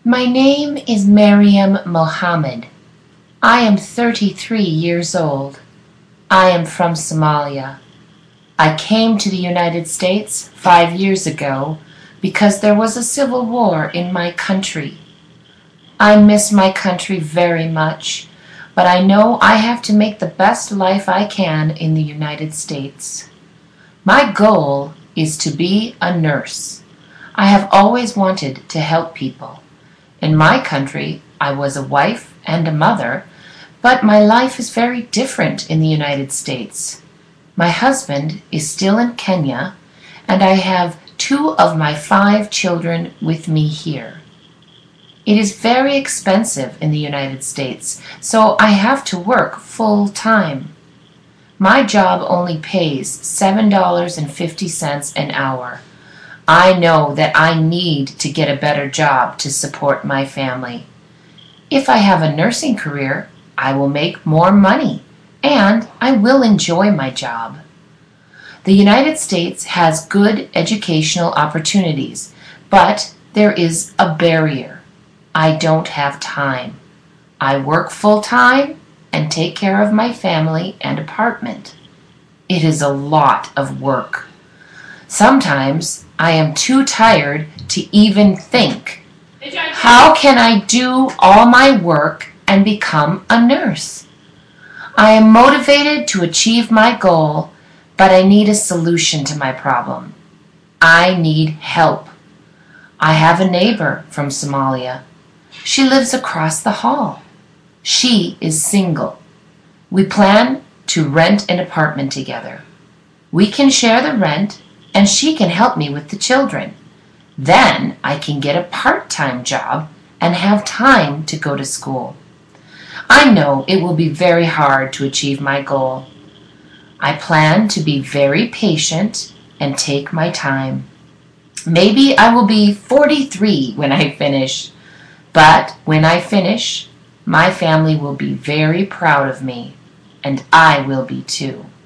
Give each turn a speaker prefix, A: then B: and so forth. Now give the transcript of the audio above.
A: My name is Mariam Mohammed. I am 33 years old. I am from Somalia. I came to the United States 5 years ago because there was a civil war in my country. I miss my country very much, but I know I have to make the best life I can in the United States. My goal is to be a nurse. I have always wanted to help people. In my country, I was a wife and a mother, but my life is very different in the United States. My husband is still in Kenya, and I have 2 of my 5 children with me here. It is very expensive in the United States, so I have to work full time. My job only pays $7.50 an hour. I know that I need to get a better job to support my family. If I have a nursing career, I will make more money, and I will enjoy my job. The United States has good educational opportunities, but there is a barrier. I don't have time. I work full time and take care of my family and apartment. It is a lot of work. Sometimes I am too tired to even think. How can I do all my work and become a nurse? I am motivated to achieve my goal, but I need a solution to my problem. I need help. I have a neighbor from Somalia. She lives across the hall. She is single. We plan to rent an apartment together. We can share the rent, and she can help me with the children. Then I can get a part-time job and have time to go to school. I know it will be very hard to achieve my goal. I plan to be very patient and take my time. Maybe I will be 43 when I finish, but when I finish, my family will be very proud of me, and I will be too.